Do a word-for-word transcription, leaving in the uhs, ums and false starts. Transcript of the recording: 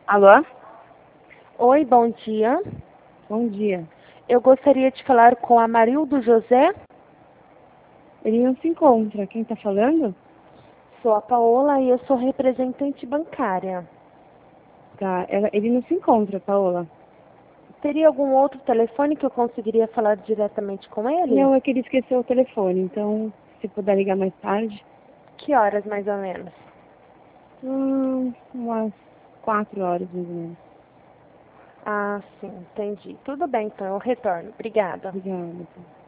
Alô? Oi, bom dia. Bom dia. Eu gostaria de falar com a Marildo José. Ele não se encontra. Quem está falando? Sou a Paola e eu sou representante bancária. Tá. Ela, ele não se encontra, Paola. Teria algum outro telefone que eu conseguiria falar diretamente com ele? Não, é que ele esqueceu o telefone. Então, se puder ligar mais tarde. Que horas, mais ou menos? Hum, umas quatro horas, mais ou menos. Ah, sim, entendi. Tudo bem, então eu retorno. Obrigada. Obrigada.